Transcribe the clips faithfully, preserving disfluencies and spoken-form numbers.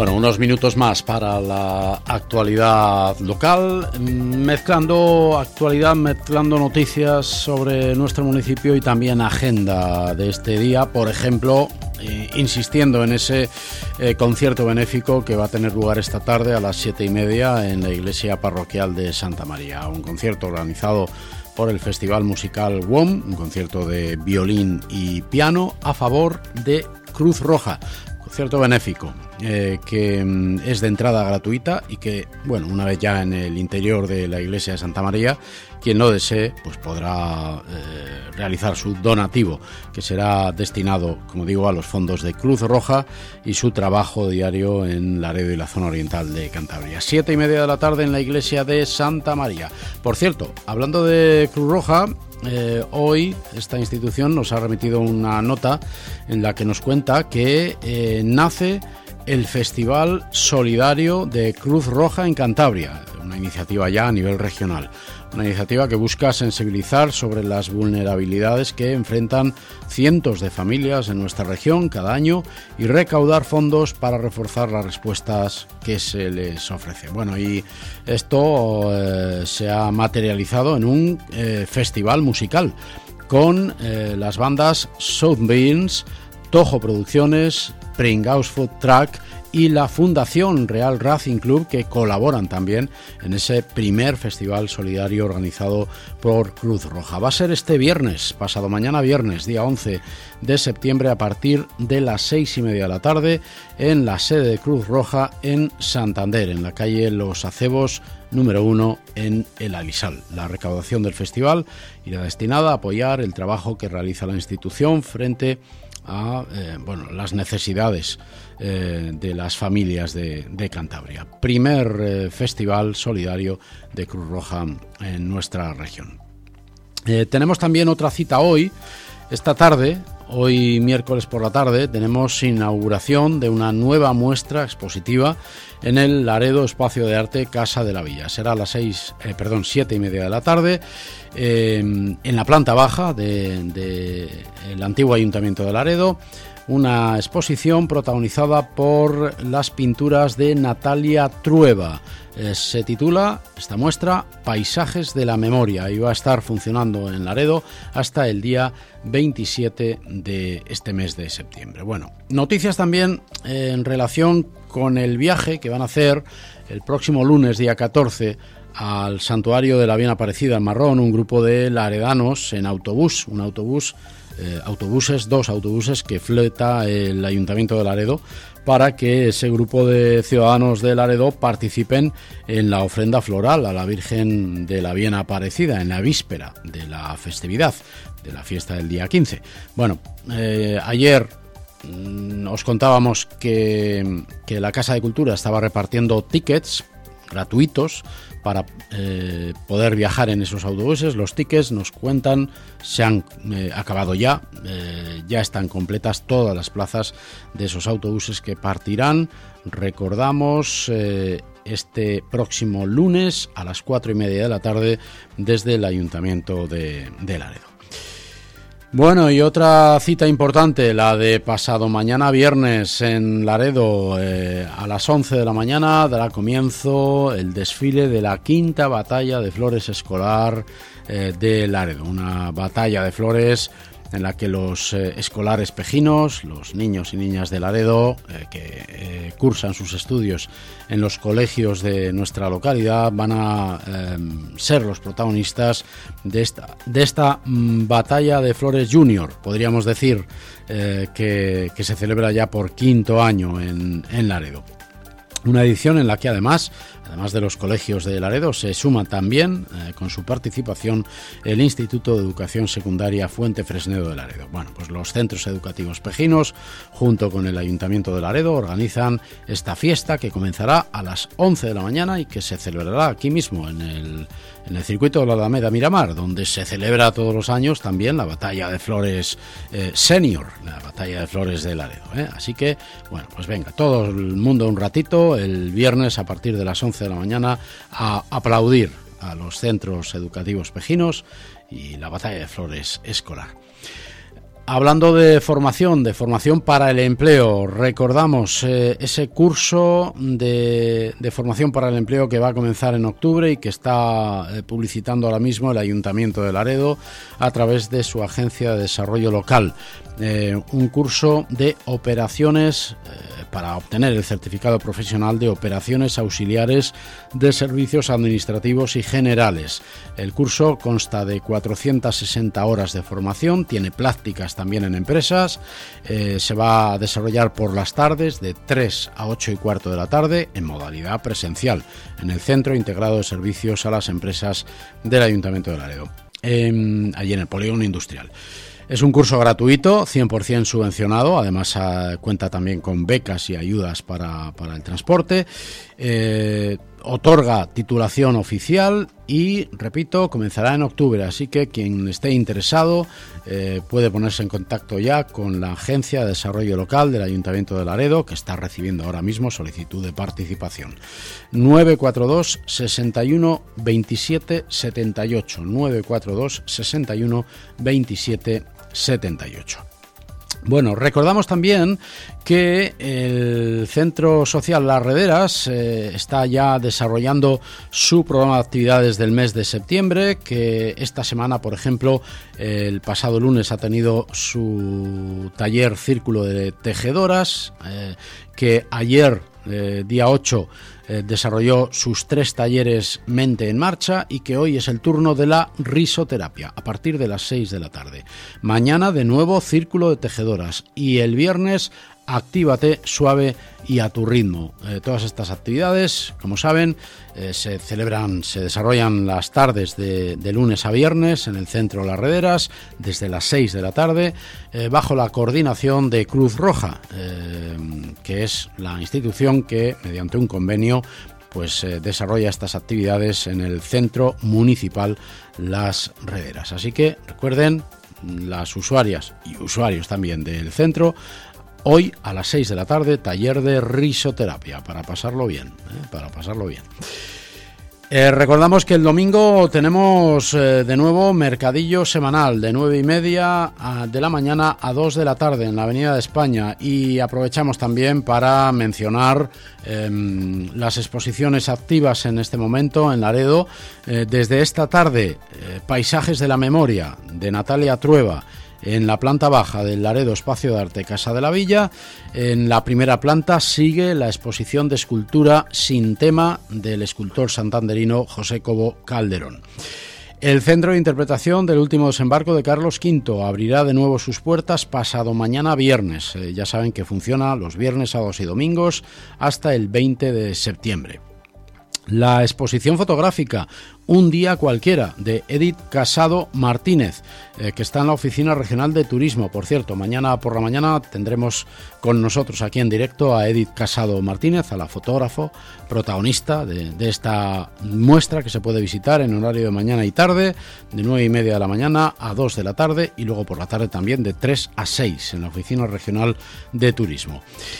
Bueno, unos minutos más para la actualidad local, mezclando actualidad, mezclando noticias sobre nuestro municipio y también agenda de este día, por ejemplo, eh, insistiendo en ese eh, concierto benéfico que va a tener lugar esta tarde a las siete y media en la iglesia parroquial de Santa María, un concierto organizado por el Festival Musical W O M, un concierto de violín y piano a favor de Cruz Roja. Concierto benéfico eh, que mm, es de entrada gratuita y que, bueno, una vez ya en el interior de la iglesia de Santa María, quien lo desee, pues podrá eh, realizar su donativo, que será destinado, como digo, a los fondos de Cruz Roja y su trabajo diario en Laredo y la zona oriental de Cantabria. Siete y media de la tarde en la iglesia de Santa María. Por cierto, hablando de Cruz Roja, Eh, hoy esta institución nos ha remitido una nota en la que nos cuenta que eh, nace el Festival Solidario de Cruz Roja en Cantabria, una iniciativa ya a nivel regional, una iniciativa que busca sensibilizar sobre las vulnerabilidades que enfrentan cientos de familias en nuestra región cada año y recaudar fondos para reforzar las respuestas que se les ofrece. Bueno, y esto eh, se ha materializado en un eh, festival musical con eh, las bandas South Beans, Tojo Producciones, Pringaus Food Truck y la Fundación Real Racing Club, que colaboran también en ese primer festival solidario organizado por Cruz Roja. Va a ser este viernes, pasado mañana viernes, día once de septiembre, a partir de las seis y media de la tarde, en la sede de Cruz Roja en Santander, en la calle Los Acebos número uno en El Alisal. La recaudación del festival irá destinada a apoyar el trabajo que realiza la institución frente a eh, bueno, las necesidades eh, de las familias de, de Cantabria. Primer eh, festival solidario de Cruz Roja en nuestra región. Eh, tenemos también otra cita hoy, esta tarde, hoy miércoles por la tarde, tenemos inauguración de una nueva muestra expositiva en el Laredo Espacio de Arte Casa de la Villa. Será a las seis, eh, perdón, siete y media de la tarde, eh, en la planta baja del de, de el antiguo Ayuntamiento de Laredo, una exposición protagonizada por las pinturas de Natalia Trueba. Eh, se titula esta muestra Paisajes de la Memoria y va a estar funcionando en Laredo hasta el día veintisiete de este mes de septiembre. Bueno, noticias también eh, en relación con el viaje que van a hacer el próximo lunes, día catorce, al Santuario de la Bien Aparecida en Marrón, un grupo de laredanos en autobús, un autobús, eh, autobuses, dos autobuses que fleta el Ayuntamiento de Laredo para que ese grupo de ciudadanos de Laredo participen en la ofrenda floral a la Virgen de la Bien Aparecida en la víspera de la festividad, de la fiesta del día quince. Bueno, eh, ayer mmm, os contábamos que, que la Casa de Cultura estaba repartiendo tickets gratuitos para eh, poder viajar en esos autobuses. Los tickets, nos cuentan, se han eh, acabado ya, eh, ya están completas todas las plazas de esos autobuses que partirán, recordamos, eh, este próximo lunes a las cuatro y media de la tarde desde el Ayuntamiento de, de Laredo. Bueno, y otra cita importante, la de pasado mañana viernes en Laredo, eh, a las once de la mañana dará comienzo el desfile de la quinta batalla de flores escolar eh, de Laredo, una batalla de flores en la que los eh, escolares pejinos, los niños y niñas de Laredo eh, que eh, cursan sus estudios en los colegios de nuestra localidad van a eh, ser los protagonistas de esta, de esta mm, batalla de flores junior, podríamos decir, eh, que, que se celebra ya por quinto año en, en Laredo. Una edición en la que además, además de los colegios de Laredo, se suma también eh, con su participación el Instituto de Educación Secundaria Fuente Fresnedo de Laredo. Bueno, pues los centros educativos pejinos, junto con el Ayuntamiento de Laredo, organizan esta fiesta que comenzará a las once de la mañana y que se celebrará aquí mismo en el, en el circuito de la Alameda Miramar, donde se celebra todos los años también la batalla de flores eh, senior, la batalla de flores de Laredo, ¿eh? Así que, bueno, pues venga, todo el mundo un ratito el viernes a partir de las once de la mañana a aplaudir a los centros educativos pejinos y la batalla de flores escolar. Hablando de formación, de formación para el empleo, recordamos eh, ese curso de, de formación para el empleo que va a comenzar en octubre y que está eh, publicitando ahora mismo el Ayuntamiento de Laredo a través de su agencia de desarrollo local. Eh, un curso de operaciones eh, para obtener el certificado profesional de operaciones auxiliares de servicios administrativos y generales. El curso consta de cuatrocientas sesenta horas de formación, tiene prácticas también en empresas, eh, se va a desarrollar por las tardes de tres a ocho y cuarto de la tarde en modalidad presencial en el Centro Integrado de Servicios a las Empresas del Ayuntamiento de Laredo, eh, allí en el Polígono Industrial. Es un curso gratuito, cien por ciento subvencionado, además uh, cuenta también con becas y ayudas para, para el transporte, eh, otorga titulación oficial y, repito, comenzará en octubre, así que quien esté interesado eh, puede ponerse en contacto ya con la Agencia de Desarrollo Local del Ayuntamiento de Laredo, que está recibiendo ahora mismo solicitud de participación. nueve cuatro dos, seis uno, veintisiete setenta y ocho, nueve cuatro dos, seis uno, veintisiete setenta y ocho. Bueno, recordamos también que el Centro Social Las Rederas eh, está ya desarrollando su programa de actividades del mes de septiembre, que esta semana, por ejemplo, eh, el pasado lunes ha tenido su taller Círculo de Tejedoras, eh, que ayer, eh, día ocho, eh, desarrolló sus tres talleres Mente en Marcha y que hoy es el turno de la risoterapia a partir de las seis de la tarde. Mañana de nuevo Círculo de Tejedoras y el viernes Actívate suave y a tu ritmo. Eh, todas estas actividades, como saben, eh, se celebran, se desarrollan las tardes de, de lunes a viernes en el Centro Las Rederas desde las seis de la tarde eh, bajo la coordinación de Cruz Roja, eh, que es la institución que mediante un convenio pues eh, desarrolla estas actividades en el Centro Municipal Las Rederas. Así que recuerden, las usuarias y usuarios también del centro, hoy a las seis de la tarde, taller de risoterapia, para pasarlo bien, ¿eh? para pasarlo bien. Eh, recordamos que el domingo tenemos eh, de nuevo mercadillo semanal de nueve y media a, de la mañana a dos de la tarde en la Avenida de España, y aprovechamos también para mencionar eh, las exposiciones activas en este momento en Laredo. Eh, desde esta tarde, eh, Paisajes de la Memoria de Natalia Trueba, en la planta baja del Laredo Espacio de Arte Casa de la Villa. En la primera planta sigue la exposición de escultura Sin tema del escultor santanderino José Cobo Calderón. El Centro de Interpretación del Último Desembarco de Carlos quinto abrirá de nuevo sus puertas pasado mañana viernes. Eh, ya saben que funciona los viernes, sábados y domingos hasta el veinte de septiembre. La exposición fotográfica Un día cualquiera de Edith Casado Martínez, eh, que está en la Oficina Regional de Turismo. Por cierto, mañana por la mañana tendremos con nosotros aquí en directo a Edith Casado Martínez, a la fotógrafo protagonista de, de esta muestra que se puede visitar en horario de mañana y tarde, de nueve y media de la mañana a dos de la tarde, y luego por la tarde también de tres a seis en la Oficina Regional de Turismo.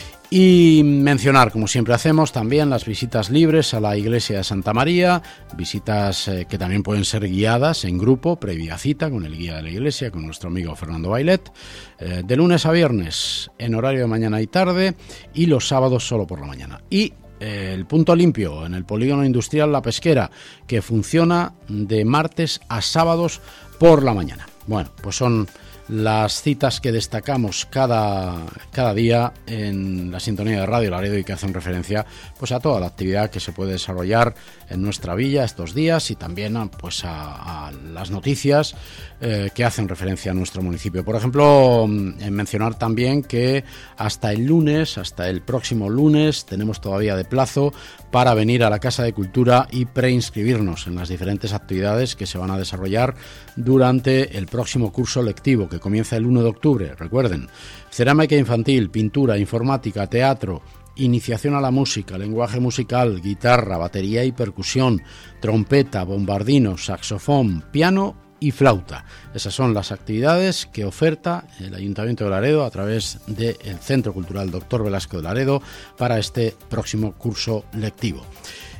Y mencionar, como siempre hacemos, también las visitas libres a la Iglesia de Santa María, visitas eh, que también pueden ser guiadas en grupo, previa cita con el guía de la iglesia, con nuestro amigo Fernando Bailet, eh, de lunes a viernes en horario de mañana y tarde, y los sábados solo por la mañana. Y eh, el punto limpio en el Polígono Industrial La Pesquera, que funciona de martes a sábados por la mañana. Bueno, pues son las citas que destacamos cada, cada día en la sintonía de Radio Laredo y que hacen referencia pues a toda la actividad que se puede desarrollar en nuestra villa estos días, y también a, pues a, a las noticias eh, que hacen referencia a nuestro municipio. Por ejemplo, en mencionar también que hasta el lunes, hasta el próximo lunes, tenemos todavía de plazo para venir a la Casa de Cultura y preinscribirnos en las diferentes actividades que se van a desarrollar durante el próximo curso lectivo, que comienza el uno de octubre. Recuerden, cerámica infantil, pintura, informática, teatro, iniciación a la música, lenguaje musical, guitarra, batería y percusión, trompeta, bombardino, saxofón, piano y flauta. Esas son las actividades que oferta el Ayuntamiento de Laredo a través del Centro Cultural Doctor Velasco de Laredo para este próximo curso lectivo.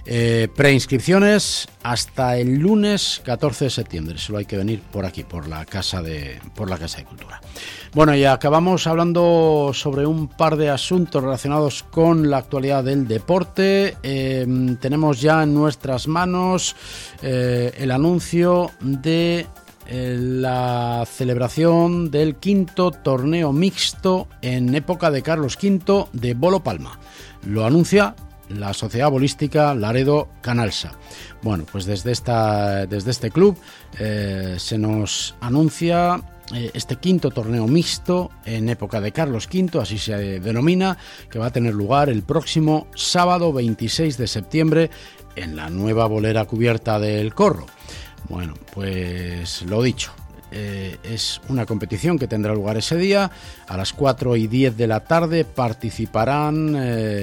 Eh, preinscripciones hasta el lunes catorce de septiembre. Solo hay que venir por aquí, por la Casa de, por la Casa de Cultura. Bueno, y acabamos hablando sobre un par de asuntos relacionados con la actualidad del deporte. Eh, tenemos ya en nuestras manos eh, el anuncio de eh, la celebración del quinto torneo mixto en época de Carlos quinto de Bolo Palma. Lo anuncia la Sociedad Bolística Laredo Canalsa. Bueno, pues desde, esta, desde este club eh, se nos anuncia eh, este quinto torneo mixto en época de Carlos quinto, así se denomina, que va a tener lugar el próximo sábado veintiséis de septiembre en la nueva bolera cubierta del Corro. Bueno, pues lo dicho. Eh, es una competición que tendrá lugar ese día a las cuatro y diez de la tarde. Participarán,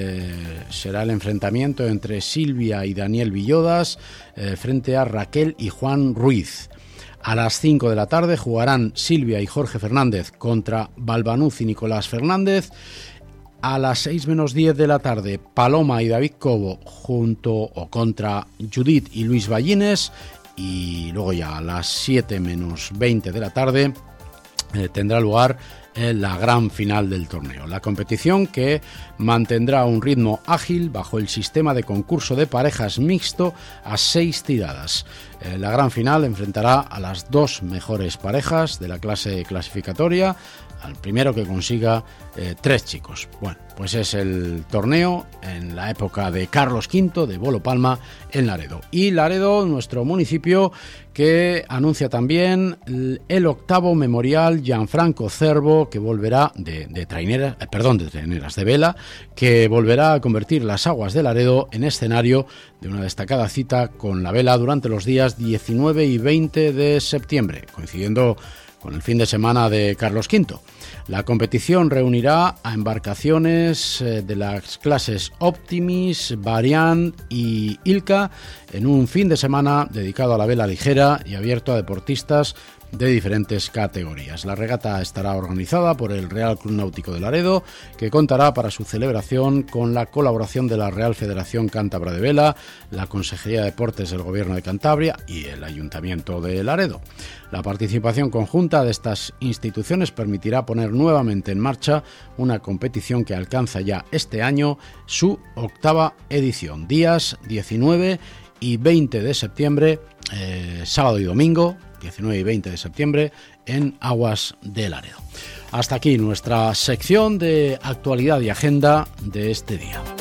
eh, será el enfrentamiento entre Silvia y Daniel Villodas eh, frente a Raquel y Juan Ruiz. A las cinco de la tarde jugarán Silvia y Jorge Fernández contra Balbanuz y Nicolás Fernández. A las seis menos diez de la tarde, Paloma y David Cobo junto o contra Judith y Luis Ballines. Y luego ya a las siete menos veinte de la tarde eh, tendrá lugar eh, la gran final del torneo. La competición, que mantendrá un ritmo ágil bajo el sistema de concurso de parejas mixto a seis tiradas. Eh, la gran final enfrentará a las dos mejores parejas de la clase clasificatoria, al primero que consiga eh, tres chicos. Bueno, pues es el torneo en la época de Carlos quinto de Bolo Palma en Laredo. Y Laredo, nuestro municipio, que anuncia también el, el octavo memorial Gianfranco Cervo, que volverá de, de traineras, eh, perdón, de traineras de vela, que volverá a convertir las aguas de Laredo en escenario de una destacada cita con la vela durante los días diecinueve y veinte de septiembre, coincidiendo con el fin de semana de Carlos quinto. La competición reunirá a embarcaciones de las clases Optimis, Variant y Ilka en un fin de semana dedicado a la vela ligera y abierto a deportistas de diferentes categorías. La regata estará organizada por el Real Club Náutico de Laredo, que contará para su celebración con la colaboración de la Real Federación Cántabra de Vela, la Consejería de Deportes del Gobierno de Cantabria y el Ayuntamiento de Laredo. La participación conjunta de estas instituciones permitirá poner nuevamente en marcha una competición que alcanza ya este año su octava edición, días diecinueve y veinte de septiembre, eh, sábado y domingo, diecinueve y veinte de septiembre, en aguas de Laredo. Hasta aquí nuestra sección de actualidad y agenda de este día.